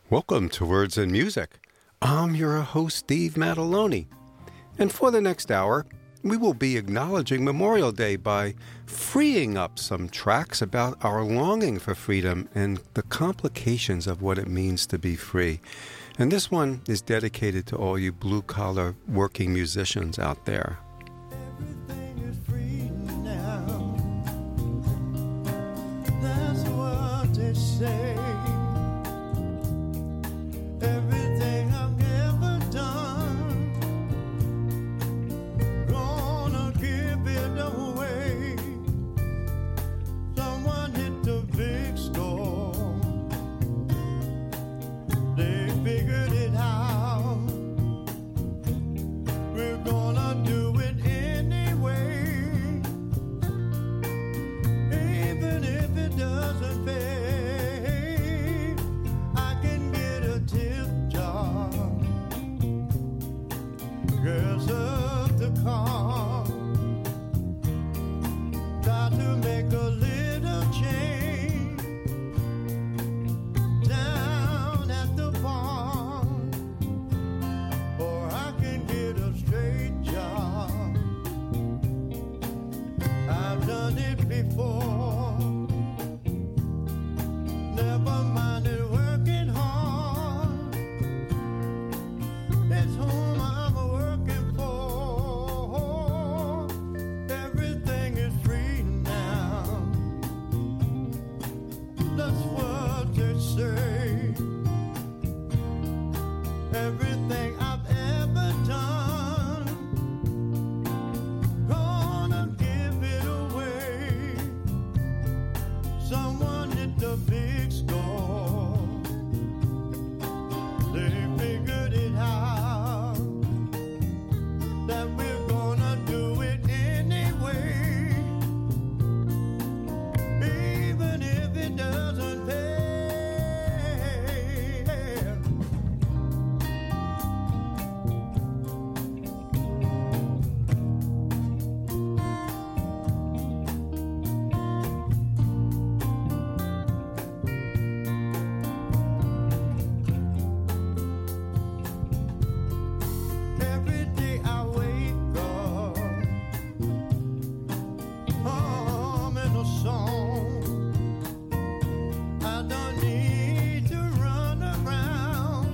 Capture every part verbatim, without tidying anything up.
Welcome to Words and Music. I'm your host, Steve Mataloni. And for the next hour, we will be acknowledging Memorial Day by freeing up some tracks about our longing for freedom and the complications of what it means to be free. And this one is dedicated to all you blue-collar working musicians out there. Everything is free now. That's what they say. Everything I've ever done, gonna give it away. Someone hit the big score. They figured it out. We're gonna do it anyway, even if it doesn't pay. Girls of the car, try to make a little change down at the bar, or I can get a straight job. I've done it before, never minded working hard. It's home I'm working for. Everything is free now. That's what they say. Everything I've ever done, gonna give it away. Someone hit the big score. They figured it out, that we're gonna do it anyway, even if it doesn't pay. Every day I wake up, humming a song. I don't need to run around.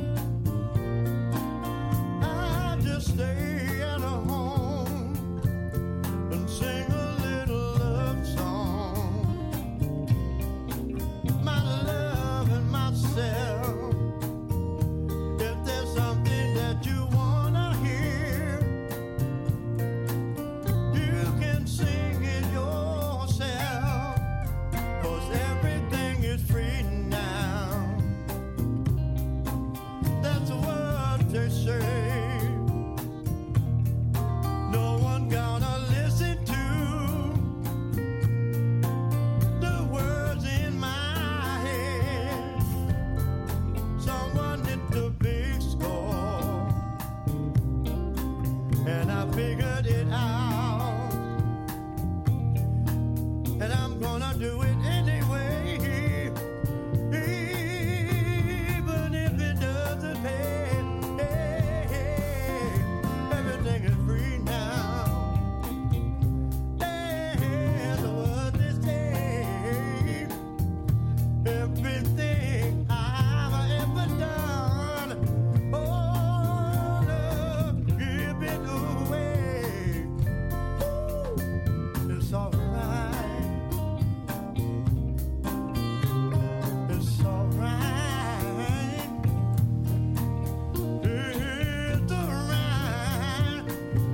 I just stay at home and sing a little love song. My love and myself. If there's something that you wanna hear, you can sing it yourself, 'cause everything is free now. That's what they say. No one gonna listen to the words in my head. Someone hit the big score, and I figured it out, and I'm gonna do it anyway, even if it doesn't pay. Everything is free now. That's what they say. Everything I've ever done, oh, love, give it away. Ooh, it's alright. It's alright. It's alright.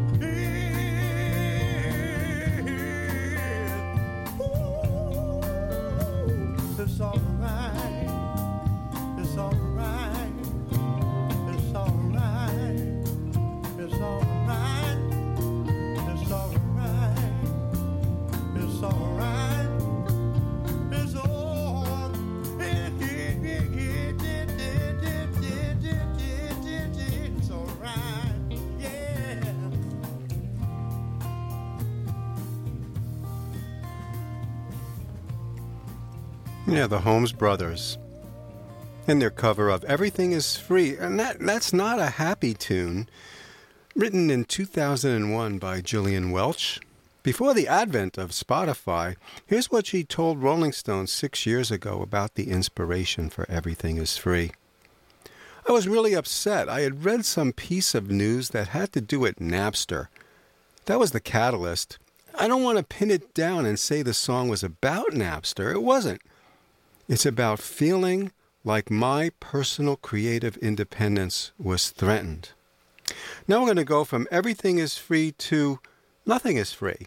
Ooh, it's alright. It's alright. It's alright. It's alright. It's alright. It's alright. It's all. It's alright. Yeah. Yeah, the Holmes Brothers. and their cover of Everything is Free. And that, that's not a happy tune. Written in two thousand one by Gillian Welch. Before the advent of Spotify, here's what she told Rolling Stone six years ago about the inspiration for Everything is Free. I was really upset. I had read some piece of news that had to do with Napster. That was the catalyst. I don't want to pin it down and say the song was about Napster. It wasn't. It's about feeling like my personal creative independence was threatened. Now we're going to go from Everything is Free to Nothing is Free.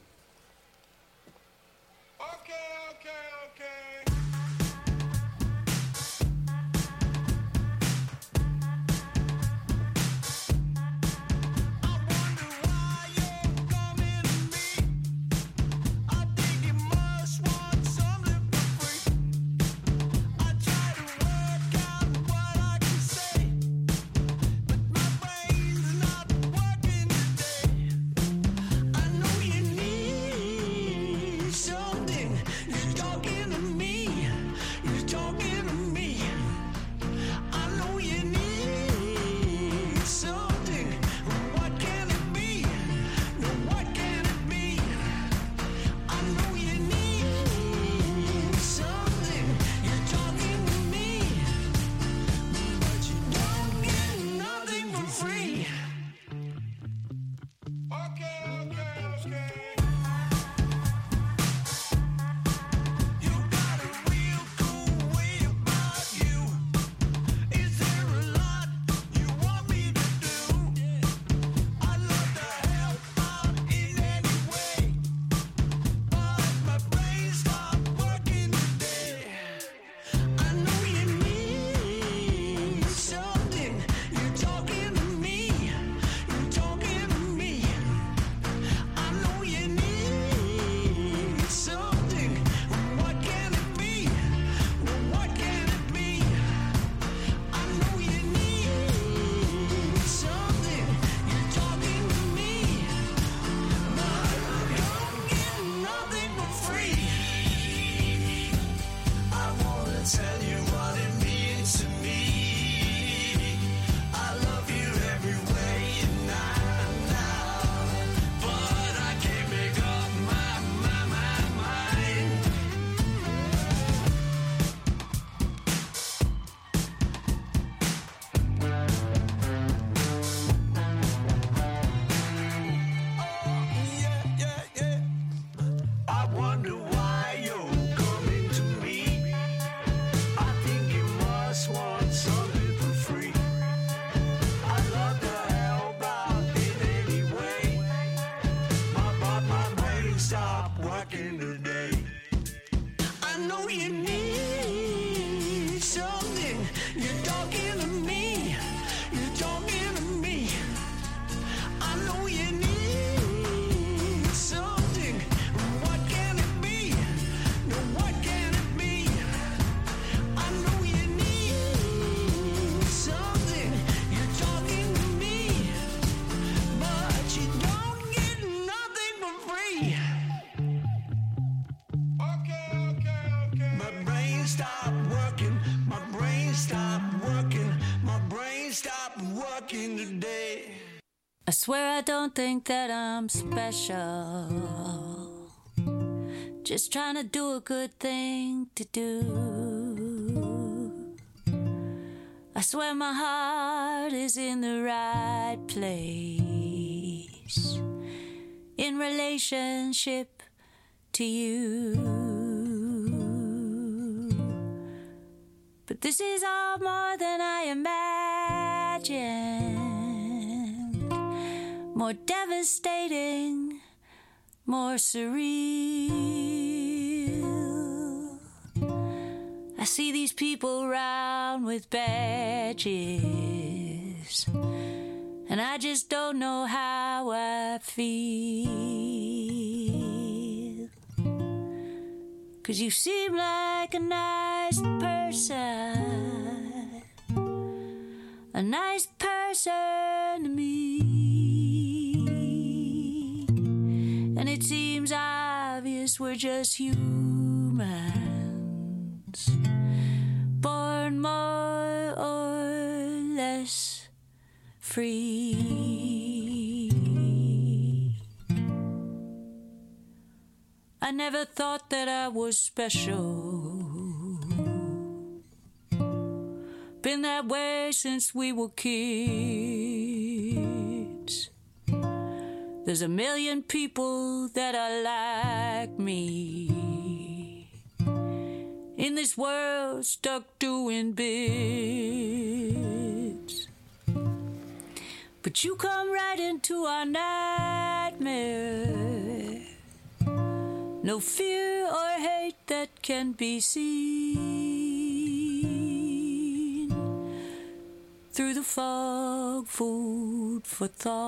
I swear I don't think that I'm special, just trying to do a good thing to do. I swear my heart is in the right place in relationship to you. But this is all more than I imagined. More devastating, more surreal. I see these people round with badges, and I just don't know how I feel. 'Cause you seem like a nice person, a nice person to me. And it seems obvious we're just humans, born more less free. I never thought that I was special. Been that way since we were kids. There's a million people that are like me in this world stuck doing bits. But you come right into our nightmare. No fear or hate that can be seen through the fog, food for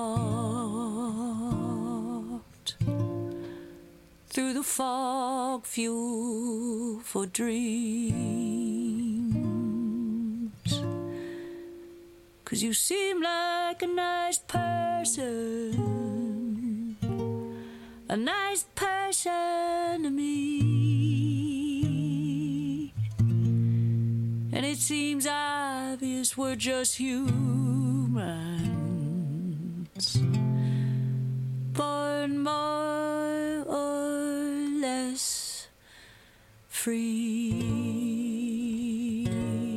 thought. Through the fog, fuel for dreams. 'Cause you seem like a nice person, a nice person to me. And it seems obvious we're just humans, born more or less free.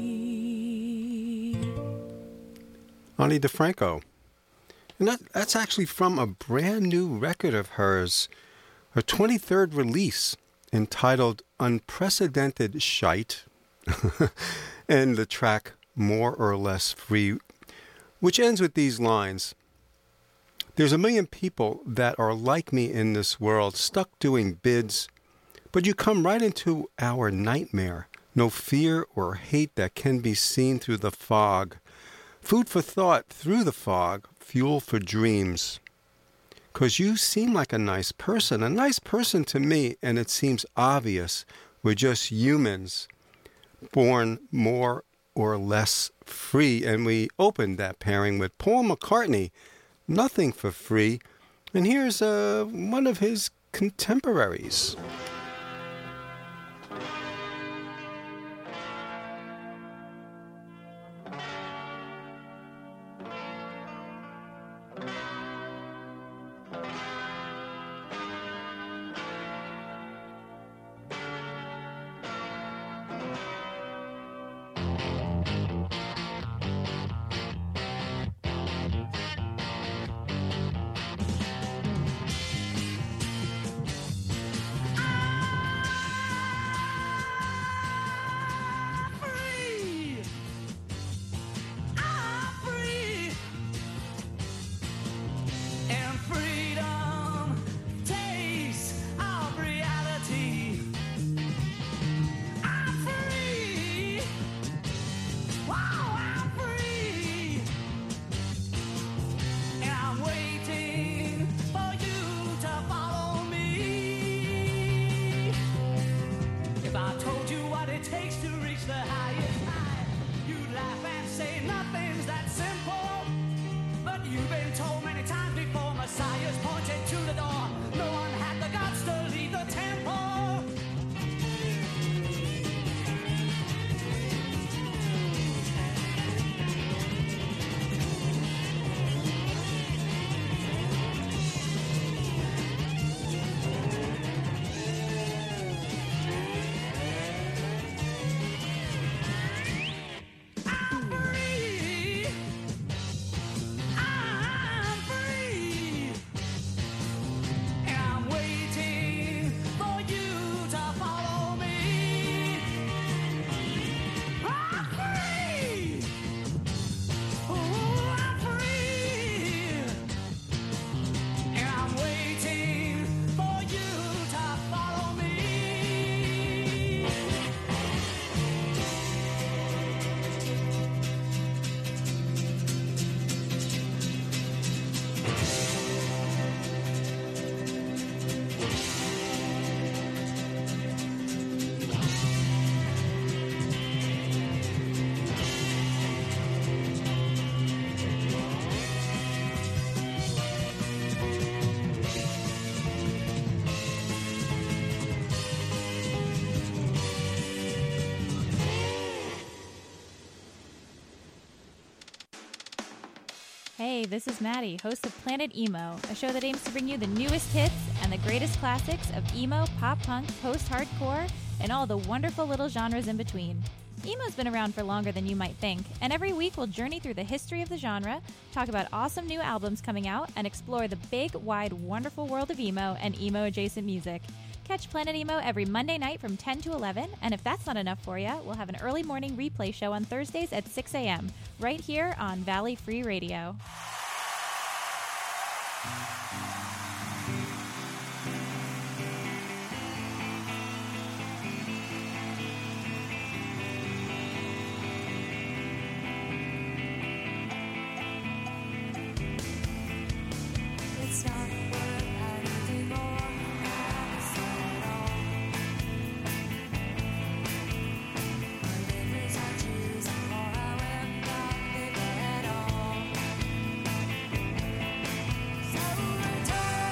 Ani DiFranco. And that, that's actually from a brand new record of hers, her twenty-third release, entitled Unprecedented Shite, and the track More or Less Free, which ends with these lines. There's a million people that are like me in this world, stuck doing bids, but you come right into our nightmare. No fear or hate that can be seen through the fog. Food for thought through the fog, fuel for dreams. 'Cause you seem like a nice person, a nice person to me, and it seems obvious we're just humans, born more or less free. And we opened that pairing with Paul McCartney, Nothing for Free. And here's uh, one of his contemporaries. Hey, this is Maddie, host of Planet Emo, a show that aims to bring you the newest hits and the greatest classics of emo, pop punk, post-hardcore, and all the wonderful little genres in between. Emo's been around for longer than you might think, and every week we'll journey through the history of the genre, talk about awesome new albums coming out, and explore the big, wide, wonderful world of emo and emo-adjacent music. Catch Planet Emo every Monday night from ten to eleven, and if that's not enough for you, we'll have an early morning replay show on Thursdays at six a.m., right here on Valley Free Radio. It's not worth anything more. I said it all. My livers I choose, or I will not live at all. So return.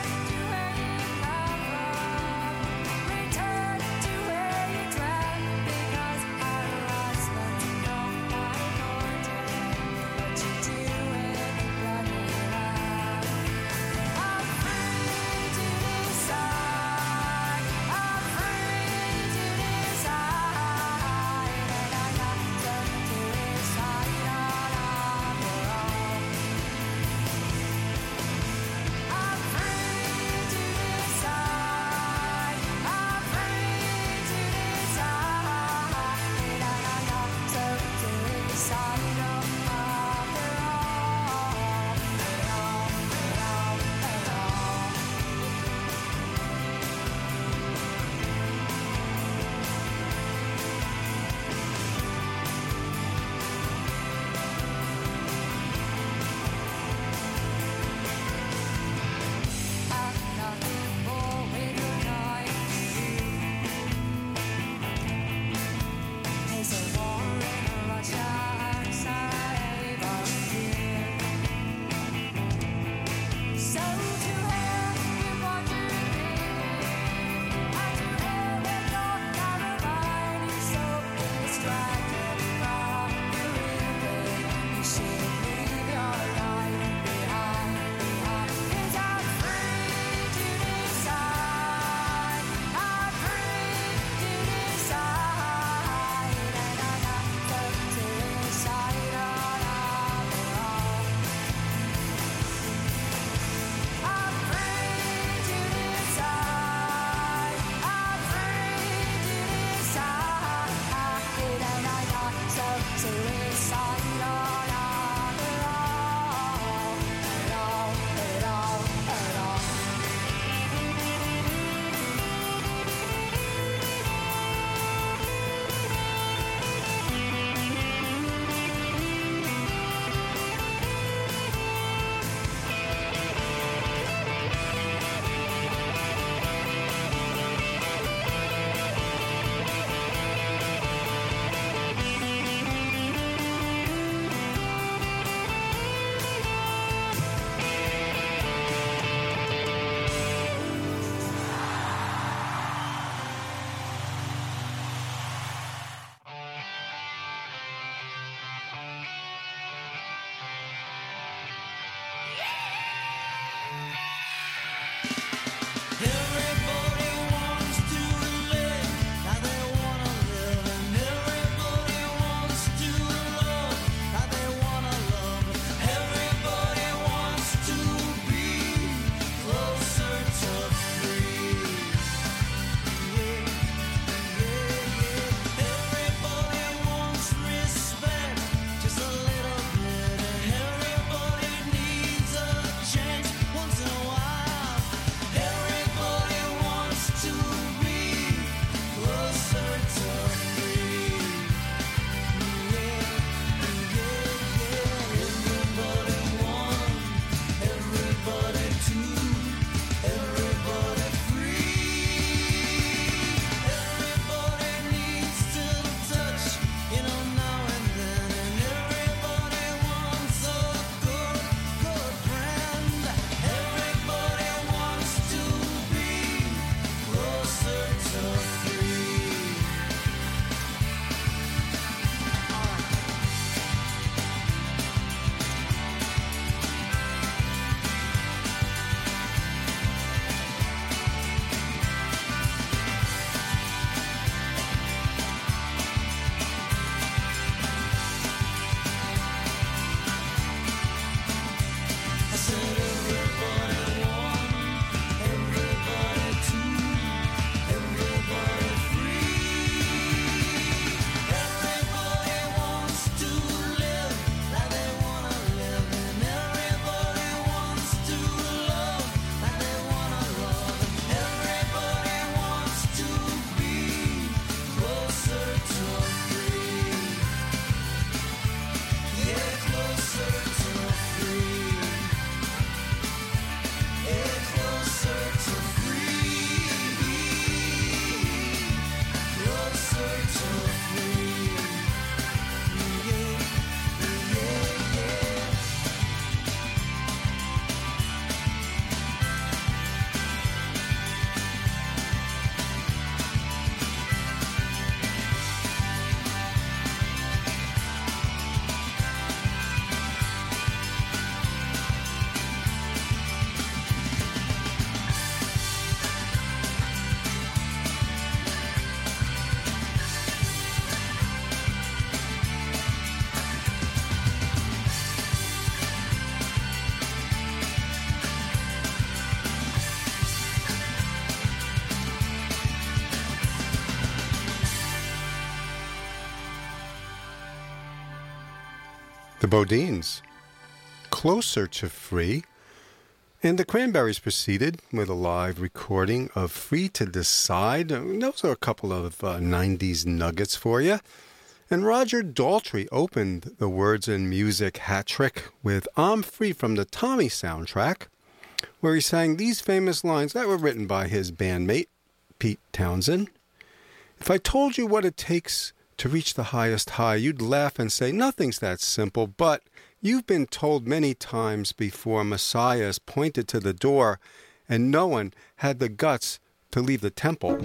The Bodines, Closer to Free. And the Cranberries proceeded with a live recording of Free to Decide. Those are a couple of uh, nineties nuggets for you. And Roger Daltrey opened the Words and Music hat trick with I'm Free from the Tommy soundtrack, where he sang these famous lines that were written by his bandmate, Pete Townsend. If I told you what it takes to reach the highest high, you'd laugh and say, nothing's that simple, but you've been told many times before messiahs pointed to the door and no one had the guts to leave the temple.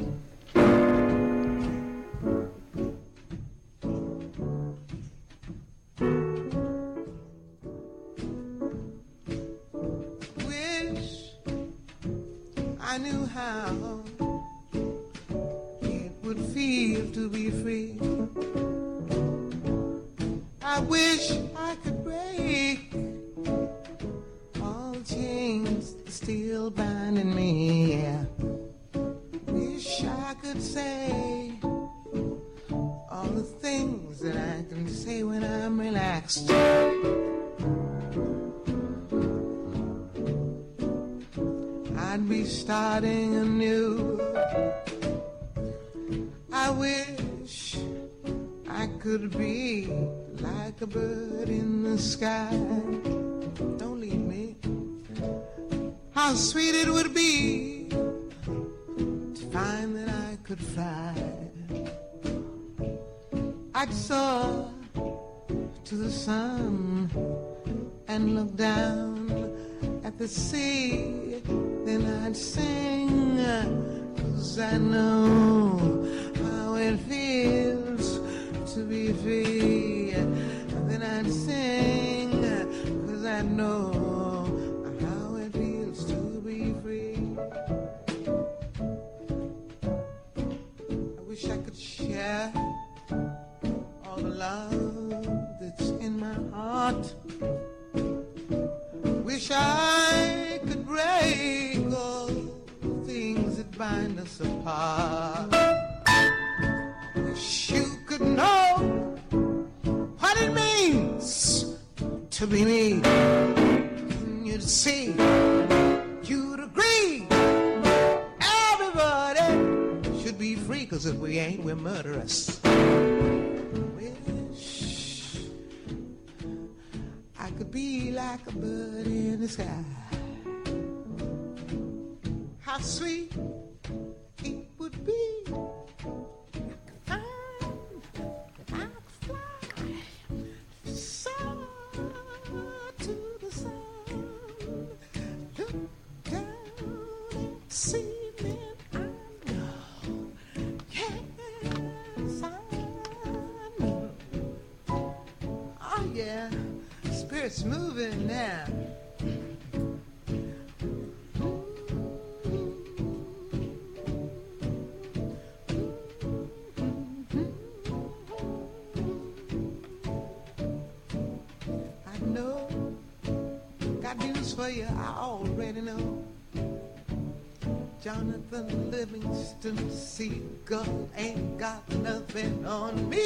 Wish I knew how it would feel to be free. I wish I could break all the chains still binding me. Yeah. Wish I could say all the things that I can say when I'm relaxed. I'd be starting anew. I wish I could be like a bird in the sky. Don't leave me. How sweet it would be to find that I could fly. I'd soar to the sun and look down at the sea. Then I'd sing, 'cause I know how it feels to be free. Then I'd sing, 'cause I know how it feels to be free. I wish I could share all the love that's in my heart. Wish I could break all the things that bind us apart. Wish you could know what it means to be me. And you'd see, you'd agree, everybody should be free, 'cause if we ain't, we're murderous. Wish I could be like a bird in the sky. How sweet it would be. It's moving now. I know, got news for you, I already know. Jonathan Livingston Seagull ain't got nothing on me.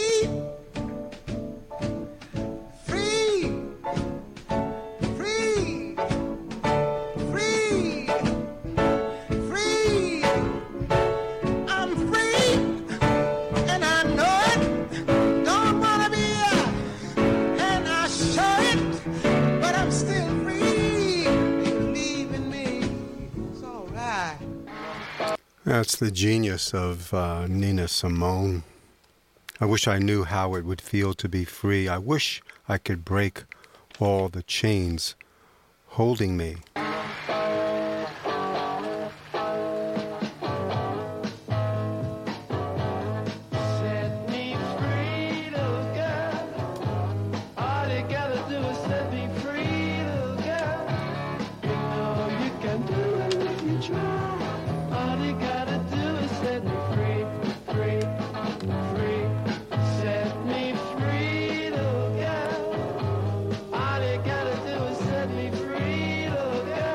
That's the genius of uh, Nina Simone. I wish I knew how it would feel to be free. I wish I could break all the chains holding me. All you gotta do is set me free, little girl.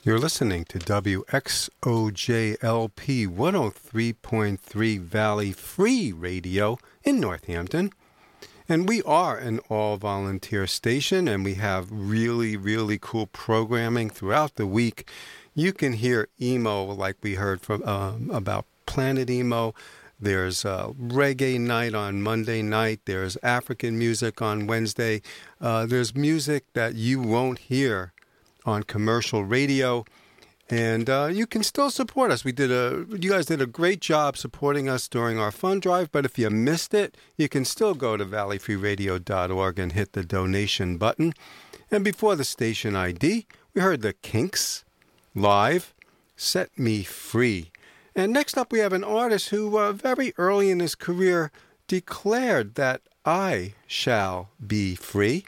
You're listening to W X O J L P one oh three point three Valley Free Radio in Northampton. And we are an all-volunteer station, and we have really, really cool programming throughout the week. You can hear emo, like we heard from um, about Planet Emo. There's uh, reggae night on Monday night. There's African music on Wednesday. Uh, there's music that you won't hear on commercial radio, and uh, you can still support us. We did a, you guys did a great job supporting us during our fund drive, but if you missed it, you can still go to valley free radio dot org and hit the donation button. And before the station I D, we heard the Kinks live, Set Me Free. And next up, we have an artist who uh, very early in his career declared that I shall be free.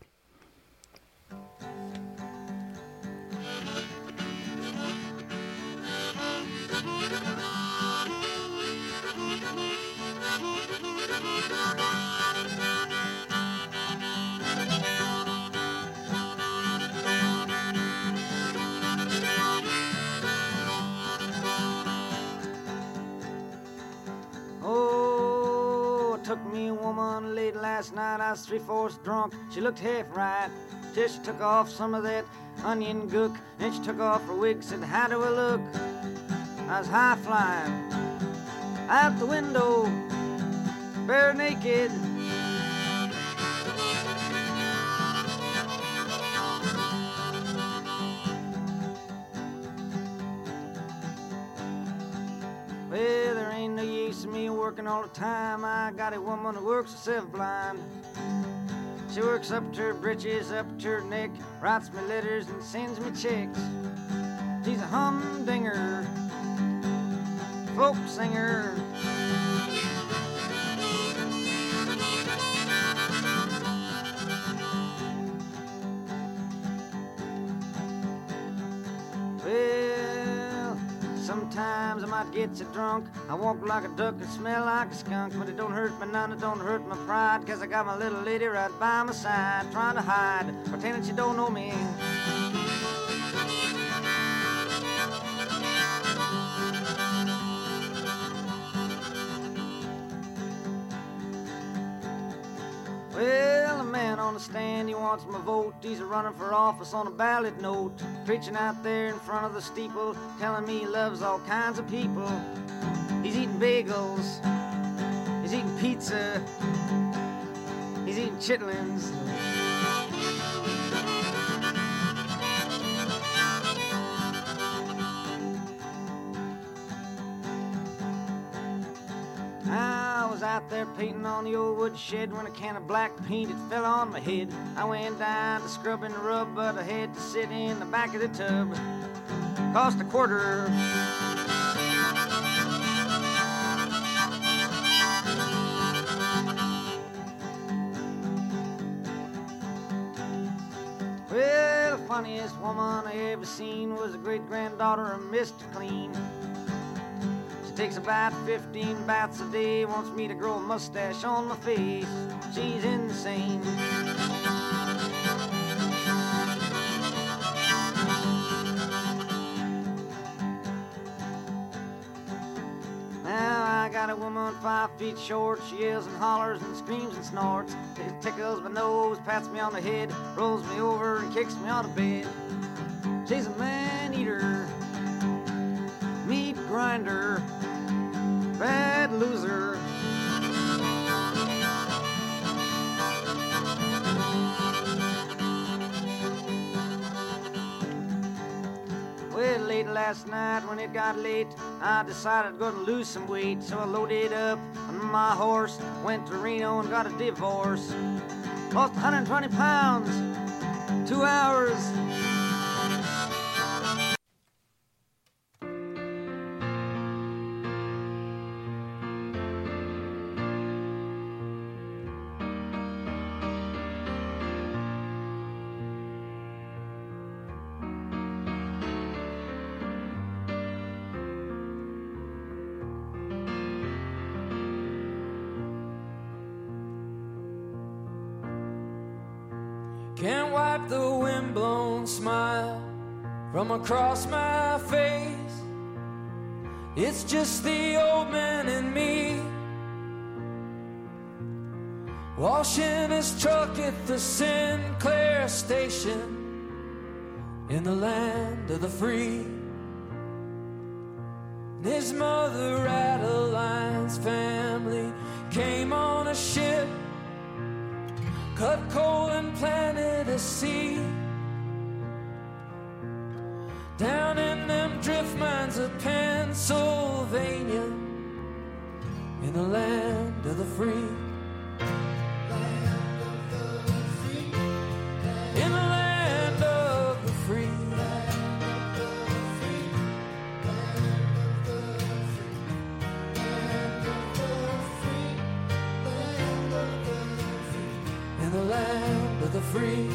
Took me a woman late last night, I was three-fourths drunk. She looked half right, till she took off some of that onion gook. Then she took off her wig, said, how do I look? I was high-flying, out the window, bare naked. Well, there ain't no use in me working all the time. I got a woman who works herself blind. She works up to her britches, up to her neck, writes me letters and sends me checks. She's a humdinger, folk singer. Sometimes I might get so drunk, I walk like a duck and smell like a skunk. But it don't hurt me none, it don't hurt my pride, 'cause I got my little lady right by my side, trying to hide, pretending she don't know me. Well, a man on the stand, he wants my vote. He's a running for office on a ballot note, preaching out there in front of the steeple, telling me he loves all kinds of people. He's eating bagels, he's eating pizza, he's eating chitlins. I was out there painting on the old wood shed when a can of black paint it fell on my head. I went down to scrub and rub, but I had to sit in the back of the tub. Cost a quarter. Well, the funniest woman I ever seen was the great-granddaughter of Mister Clean. Takes about fifteen baths a day, wants me to grow a mustache on my face. She's insane. Now I got a woman five feet short. She yells and hollers and screams and snorts. It tickles my nose, pats me on the head, rolls me over and kicks me out of bed. She's a man-eater, meat grinder, bad loser. Well, late last night when it got late, I decided I'm gonna lose some weight. So I loaded up on my horse, went to Reno and got a divorce. Lost one hundred twenty pounds, two hours. Can't wipe the windblown smile from across my face. It's just the old man and me, washing his truck at the Sinclair station in the land of the free. His mother, Adeline's family, came on a ship, cut coal and planted a seed down in them drift mines of Pennsylvania in the land of the free. In the land of the free. In the land of the free.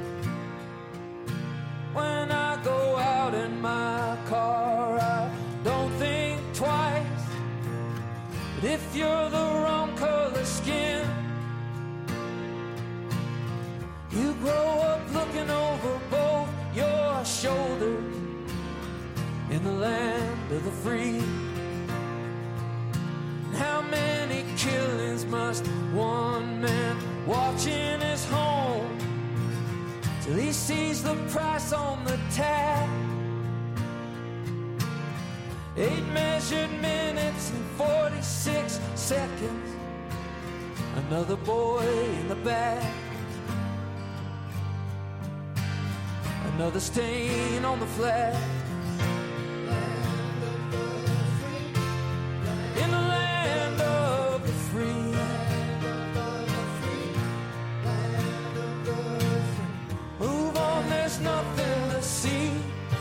When I go out in my car, I don't think twice. But if you're the wrong color skin, you grow up looking over both your shoulders in the land of the free. How many killings must one man watch in his home till he sees the price on the tab? Eight measured minutes and forty-six seconds. Another boy in the back. Another stain on the flag. In the land of the free. Move on, there's nothing to see.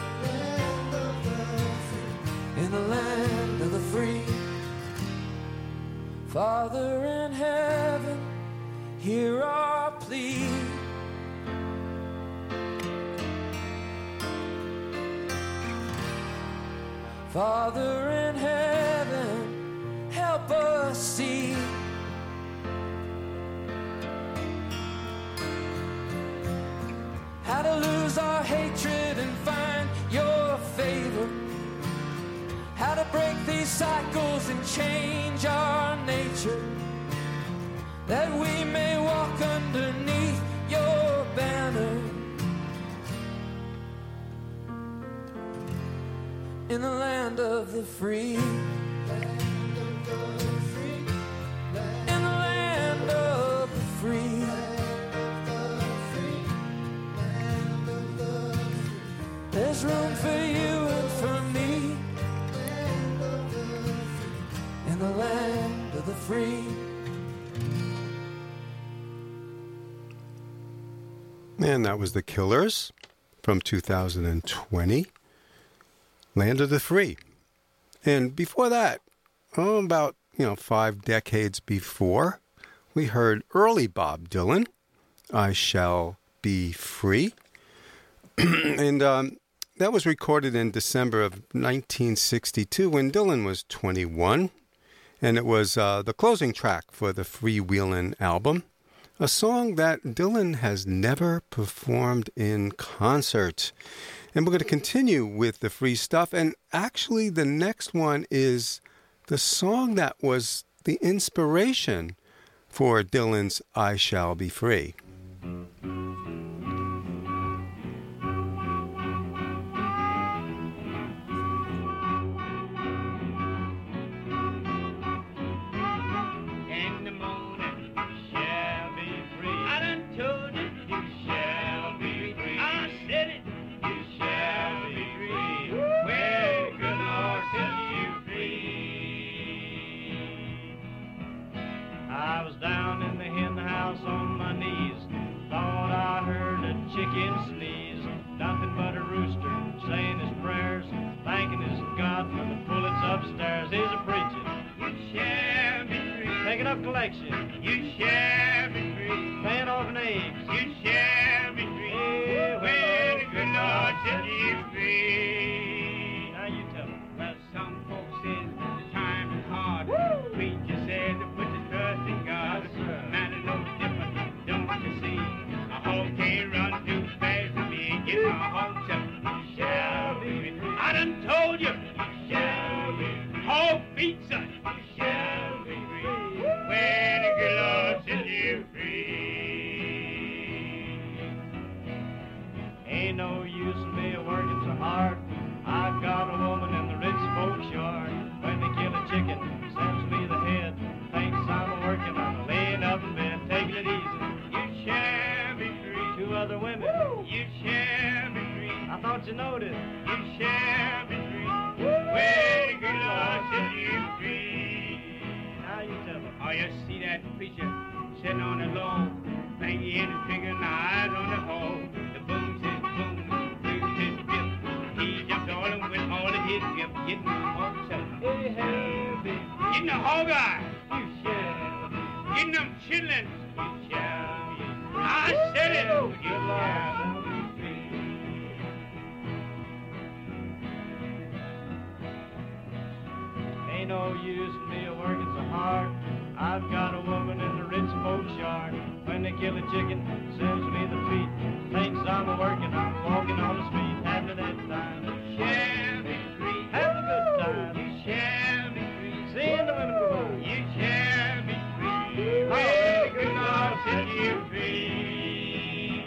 In the land of the free. Father in heaven, hear our plea. Father in heaven, help us see. How to lose our hatred and find your favor. How to break these cycles and change our nature, that we may walk underneath your banner. In the land of the free. Land of the free. In the land of the free. Land of the free. Land of the free. There's room for you and for me. Land of the free. In the land of the free. And that was The Killers from two thousand twenty. Land of the Free. And before that, oh, about, you know, five decades before, we heard early Bob Dylan, I Shall Be Free. and um, that was recorded in December of nineteen sixty-two when Dylan was twenty-one. And it was uh, the closing track for the Freewheelin' album, a song that Dylan has never performed in concert. And we're going to continue with the free stuff. And actually, the next one is the song that was the inspiration for Dylan's I Shall Be Free. Chicken sneeze, nothing but a rooster saying his prayers, thanking his God for the bullets upstairs. He's a preaching. You shall be free. Taking up collection. You shall be free. Paying off an eggs. You shall be free. Yeah, well, the good Lord set you free. Now you tell me. Well, some folks say the time is hard. Woo! Preacher said to put your trust in God. Yes, matter no different, don't you see? A hog can't run too fast for me. Get my hog shut. You shall told you, you shall be free. Hog feet, son, you shall be free. When the good Lord sets you free. Ain't no use in me working so hard. I've got a woman in the rich folks' yard. When they kill a chicken, sends me the head. Thinks I'm working on laying up in bed, taking it easy. You shall be free. Two other women, woo! You shall be free. I thought you noticed. You shall be free. When the good Lord set you free. Now you tell me. Oh, you see that preacher sitting on the lawn, banging in and fingering the eyes on the hole. The boom says boom, blues says bip. He jumped all and went all of his grip, getting the hog said, hey, hey, baby. Getting the hog eye, you shall be. Getting them chitlins, you shall be. I said it, you shall be free. Ain't no use in me working so hard. I've got a woman in the rich folks' yard. When they kill a chicken, sends me the feet. Thinks I'm a working, I'm walking on the street, having that time. You shall be free. Have a good time. You shall be free. Seeing the women go, you shall be free. Oh, the good Lord set you free.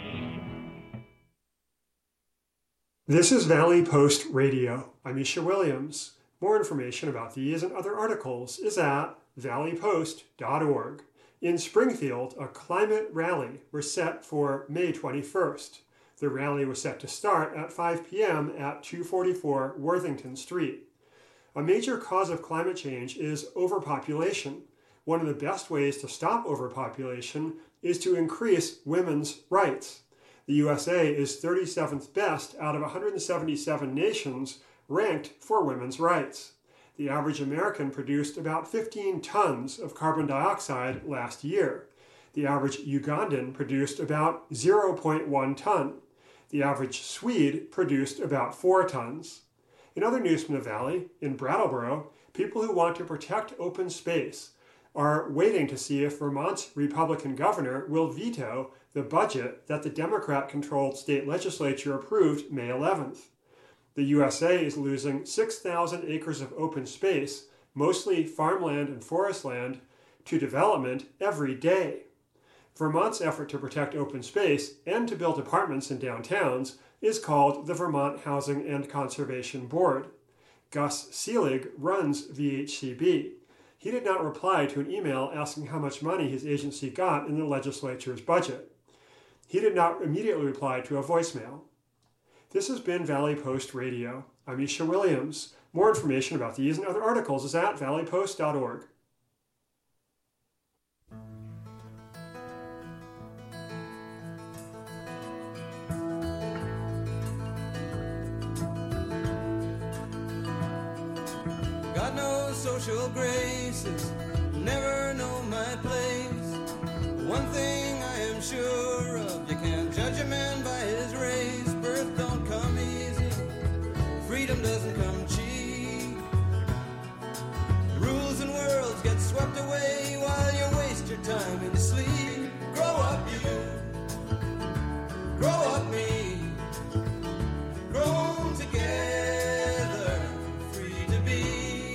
This is Valley Post Radio. I'm Isha Williams. More information about these and other articles is at valley post dot org. In Springfield, a climate rally was set for May twenty-first. The rally was set to start at five p.m. at two forty-four Worthington Street. A major cause of climate change is overpopulation. One of the best ways to stop overpopulation is to increase women's rights. The U S A is thirty-seventh best out of one hundred seventy-seven nations ranked for women's rights. The average American produced about fifteen tons of carbon dioxide last year. The average Ugandan produced about zero point one ton. The average Swede produced about four tons. In other news from the Valley, in Brattleboro, people who want to protect open space are waiting to see if Vermont's Republican governor will veto the budget that the Democrat-controlled state legislature approved May eleventh. The U S A is losing six thousand acres of open space, mostly farmland and forest land, to development every day. Vermont's effort to protect open space and to build apartments in downtowns is called the Vermont Housing and Conservation Board. Gus Seelig runs V H C B. He did not reply to an email asking how much money his agency got in the legislature's budget. He did not immediately reply to a voicemail. This has been Valley Post Radio. I'm Isha Williams. More information about these and other articles is at valley post dot org. Got no social graces, never know my place. One thing I am sure of, you can't judge a man by his race. Birth don't come easy, freedom doesn't come cheap. Rules and worlds get swept away while you waste your time in sleep. Grow up you, grow up me, grown together, free to be.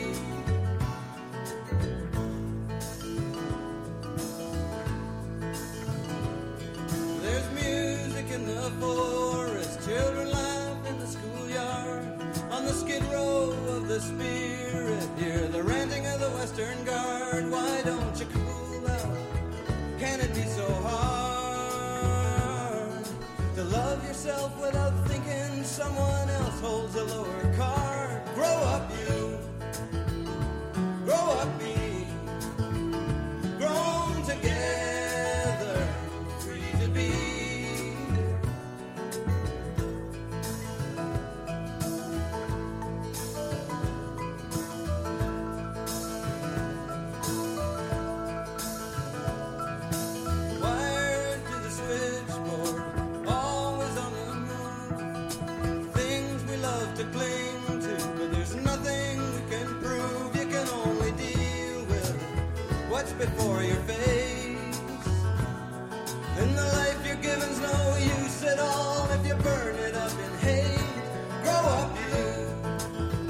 There's music in the forest, children laugh in the schoolyard. On the skid row of the spirit, hear the ranting of the Western Guard. Why don't you cool out? Can it be so hard to love yourself without thinking someone else holds a lower card? Grow up you, grow up me, grown together, free to be. Wired to the switchboard, always on the move. Things we love to cling to, but there's nothing we can prove. You can only deal with what's before your face. And the life you're giving's no use at all if you burn it up in hate. Grow up you,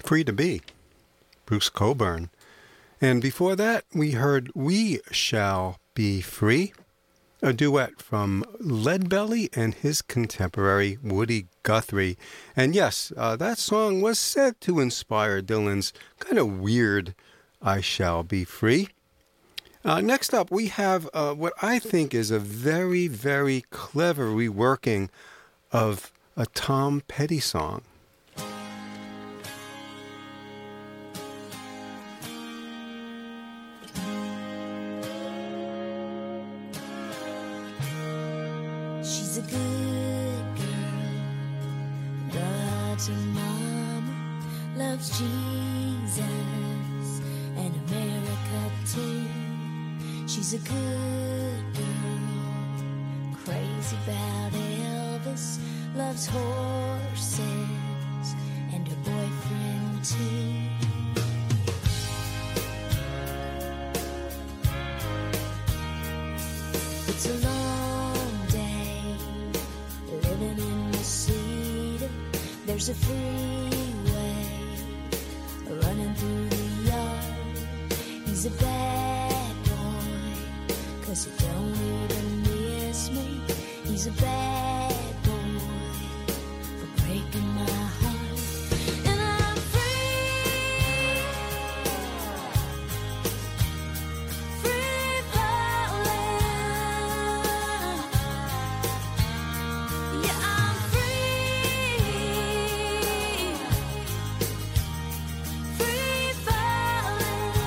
Free to Be, Bruce Cockburn. And before that, we heard We Shall Be Free, a duet from Leadbelly and his contemporary Woody Guthrie. And yes, uh, that song was said to inspire Dylan's kind of weird I Shall Be Free. Uh, next up, we have uh, what I think is a very, very clever reworking of a Tom Petty song. She's a good girl, loves her mama, loves Jesus and America too. She's a good girl, crazy about Elvis, loves horses and her boyfriend too. It's a long day living in the city. There's a freeway running through the yard. He's a bad boy, 'cause he don't even miss me. He's a bad boy for breaking my heart. And I'm free, free falling. Yeah, I'm free, free falling.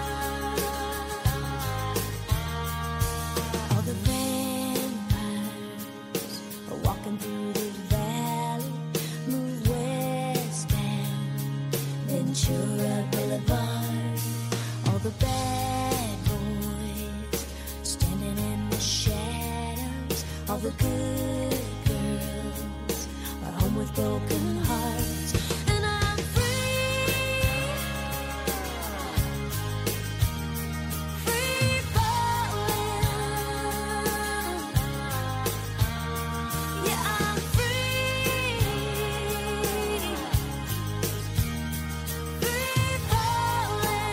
All the vampires are walking through the valley, move westbound, Ventura Boulevard. All the bad boys standing in the shadows. All the good girls are home with broken hearts. And I'm free, free falling. Yeah, I'm free, free falling.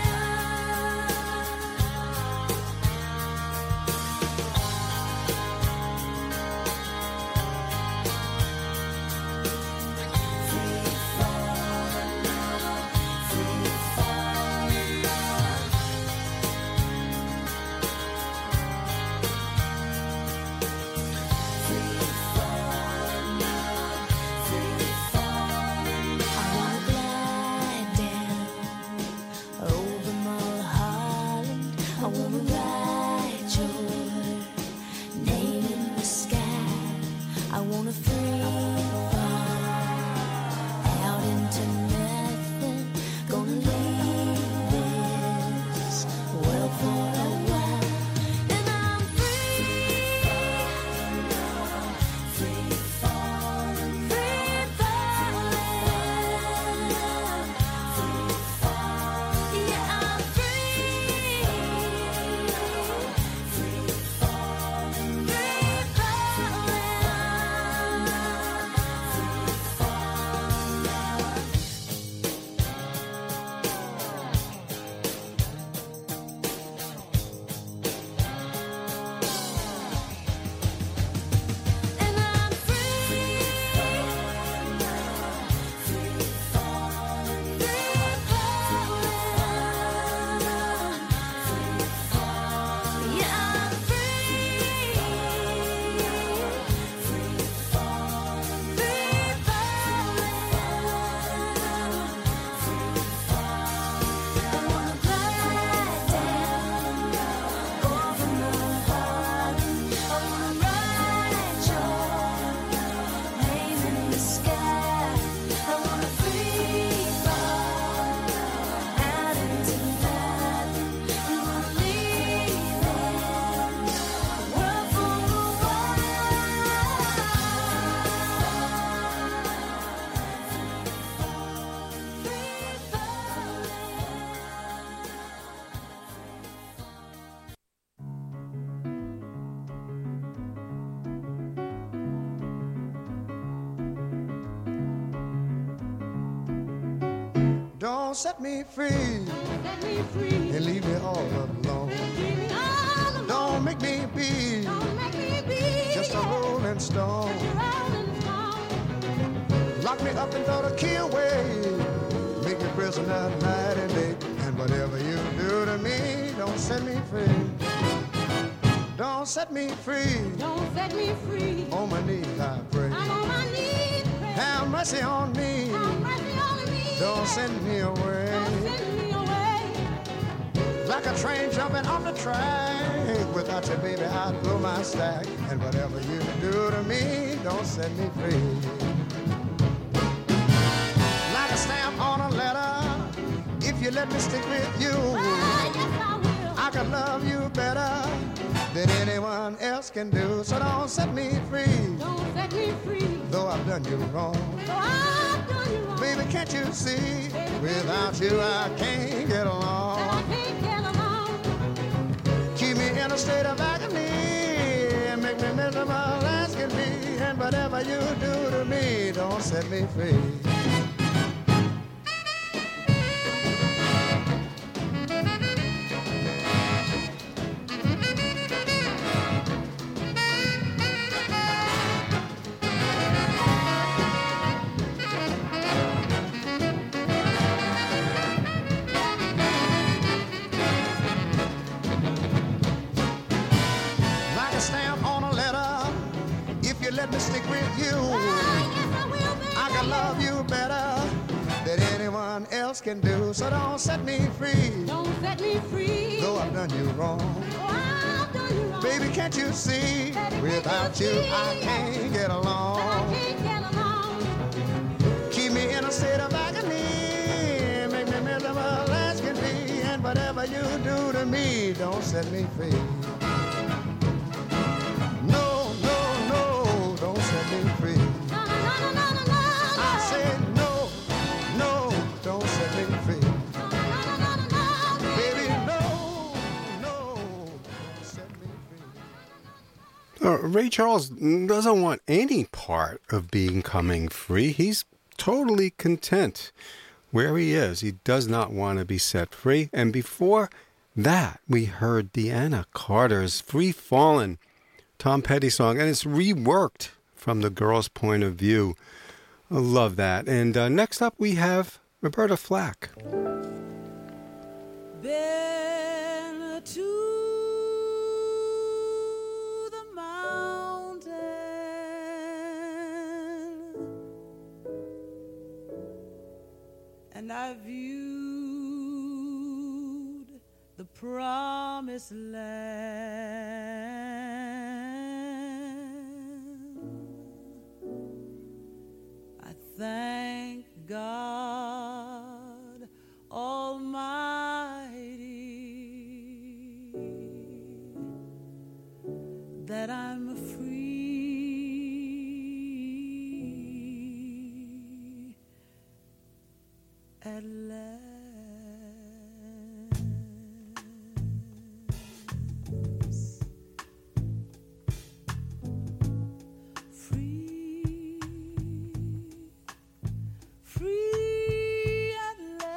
Don't set me free. Don't set me free. And leave me all alone. Leave me all alone. Don't make me be. Don't make me be Just a yeah. rolling stone. Just a rolling stone. Lock me up and throw the key away. Make me prisoner night and day. And whatever you do to me, don't set me free. Don't set me free. Don't set me free. On my knees I pray. I'm on my knees. Pray. Have mercy on me. Have mercy on me. Don't send me away. Don't send me away. Like a train jumping off the track. Without you, baby, I'd blow my stack. And whatever you do to me, don't set me free. Like a stamp on a letter. If you let me stick with you, Oh, yes, I will. I can love you better than anyone else can do. So don't set me free, Don't set me free. though I've done you wrong. So I've done you wrong. Baby, can't you see? Baby, can't Without you you, see? I can't get That I along. can't get along. Keep me in a state of agony and make me miserable as can be. And whatever you do to me, don't set me free. Like a stamp on a letter, if you let me stick with you, Oh, yes, I will, baby. I can love you better than anyone else can do. So don't set me free, Don't set me free. though I've done you wrong. Oh, I've done you wrong. Baby, can't you see? Baby, Without can't you you, see? I can't get That I along. can't get along. Keep me in a state of agony, make me miserable as can be. And whatever you do to me, don't set me free. No, no, no, don't set me free. No, no, no, no, no, no, no. I said no, no, don't set me free. No, no, no, no, no, no, Baby, no, no, don't set me free. Uh, Ray Charles doesn't want any part of becoming free. He's totally content where he is. He does not want to be set free. And before that, we heard Deanna Carter's Free Fallin', Tom Petty song, and it's reworked from the girl's point of view. I love that. And uh, next up, we have Roberta Flack. Been to the mountain and I viewed the promised land. I thank God Almighty that I'm free at last. Free, free at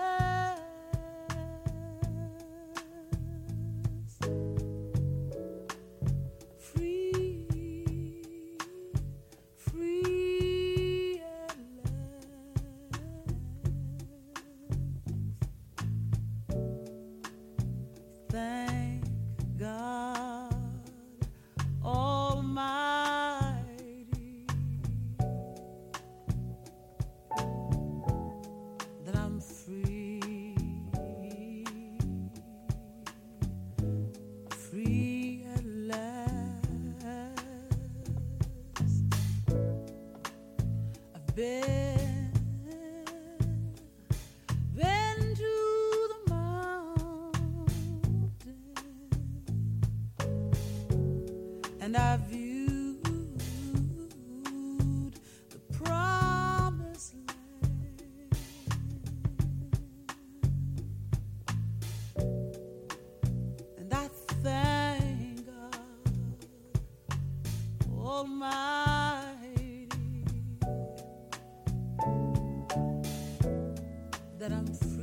last. Free, free at last. Thank God Almighty that I'm free, free at last. I've been, been to the mountain and I viewed the promised land. And I thank God Almighty that I'm free.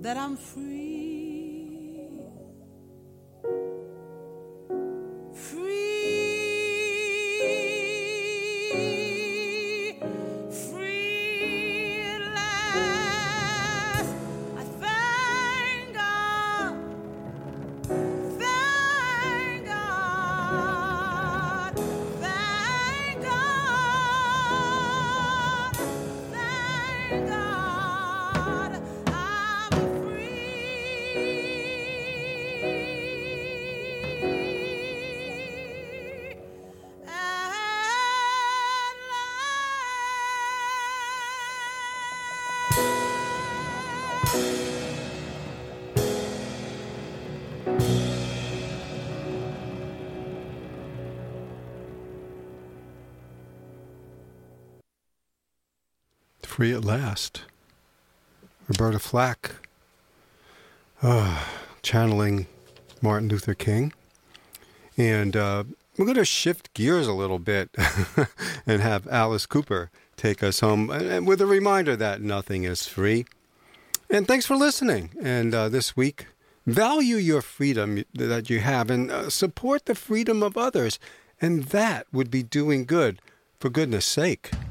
that I'm free, free, free at last. I thank God, thank God, thank God, thank God, I'm free at Free at last. Roberta Flack, uh, channeling Martin Luther King. And uh, we're going to shift gears a little bit and have Alice Cooper take us home, and with a reminder that nothing is free. And thanks for listening. And uh, this week, value your freedom that you have and uh, support the freedom of others. And that would be doing good, for goodness sake.